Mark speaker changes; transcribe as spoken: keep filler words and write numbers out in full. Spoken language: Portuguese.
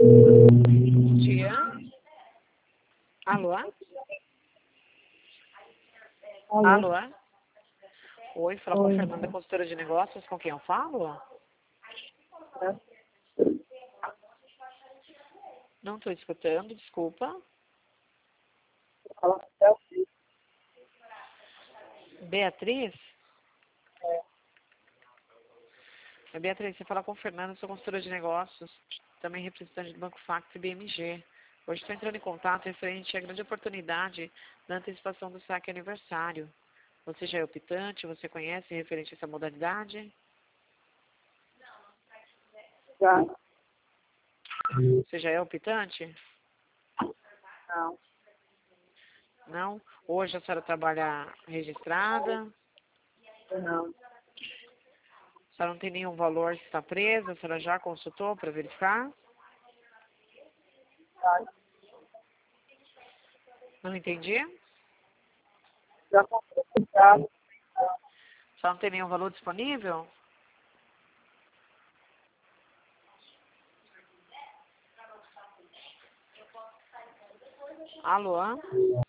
Speaker 1: Bom dia. Alô?
Speaker 2: Alô?
Speaker 1: Alô? Oi, fala com a
Speaker 2: Oi.
Speaker 1: Fernanda, consultora de negócios, com quem eu falo? Não estou escutando, desculpa.
Speaker 2: Fala com o Celso.
Speaker 1: Beatriz? É Beatriz, você fala com a Fernanda, sou consultora de negócios, também representante do Banco Facto e B M G. Hoje estou entrando em contato referente à grande oportunidade da antecipação do saque aniversário. Você já é optante? Você conhece referente a essa modalidade?
Speaker 2: Já?
Speaker 1: Você já é optante?
Speaker 2: Não.
Speaker 1: Não? Hoje a senhora trabalha registrada?
Speaker 2: Não.
Speaker 1: A senhora não tem nenhum valor que está presa? A senhora já consultou para verificar?
Speaker 2: Já,
Speaker 1: Não entendi?
Speaker 2: já comprei o carro.
Speaker 1: A senhora não tem nenhum valor disponível? Alô?